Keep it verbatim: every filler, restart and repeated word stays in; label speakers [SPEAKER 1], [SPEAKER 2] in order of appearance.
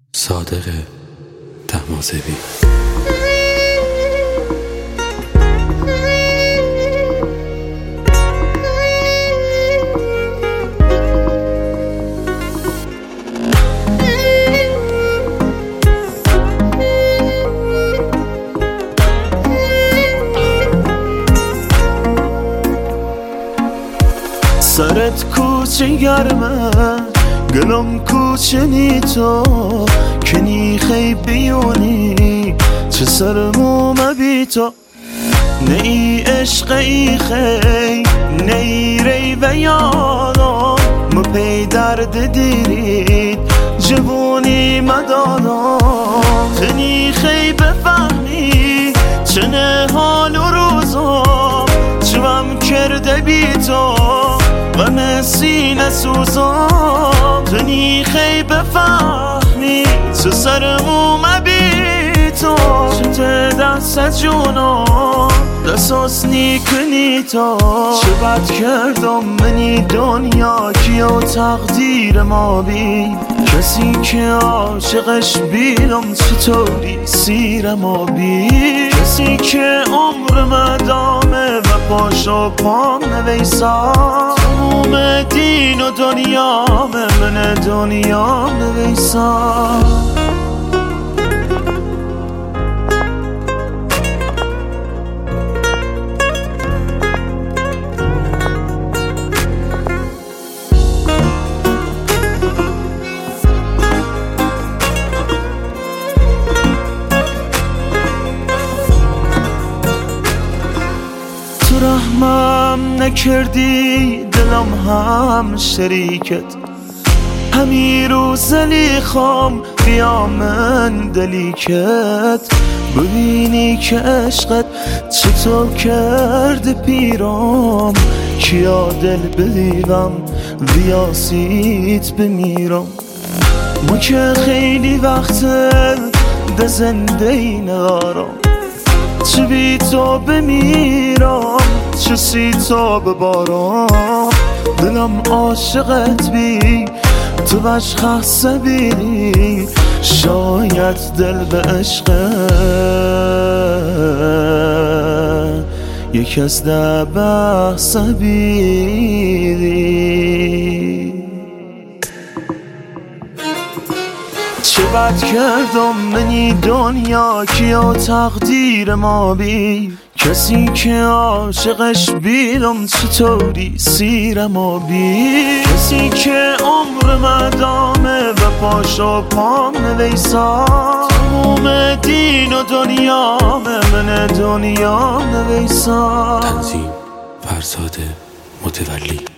[SPEAKER 1] صادق طهماسبی.
[SPEAKER 2] سرت کوچه گرمه گلم کوچه نی تو کنی خی بیونی چه سرموم بی تو نه ای عشق ای خی نه ای ری و یادم ما پی درد دیرید جوونی مدادم تنی خی بفهمی چنه حال و روزم چوام کرده بی تو غم سینه سوزم تنی خی بفهمی چه سرموم بی تو چه دست جونم دستاس نیکنی تو چه بد کردم منی دنیا کیا تقدیر ما بی کسی که عاشقش بیرم چطوری سیر ما بی کسی که عمر مدامه و پاشو پام نویسا تموم دین و دنیا من دنیا نویسا رحمم نکردی دلم هم شریکت همی روزلی خام بیا من دلیکت ببینی که عشقت چطور کرد پیرام کیا دل بدیدم ویاسیت بمیرم ما که خیلی وقت ده زنده ای ندارم چه بی تو بمیرم چه سی تو ببارم دلم عاشقت بی تو بش خسته بی شاید دل به عشق یک از ده بحث بی چه بد کردم منی دنیا کیا تقدیر ما بی کسی که عاشقش بیرم چطوری سیر ما بی کسی که عمر مدامه و پاشو پام نویسا تموم دین و دنیا من دنیا نویسا.
[SPEAKER 1] تنظیم فرزاد متولی.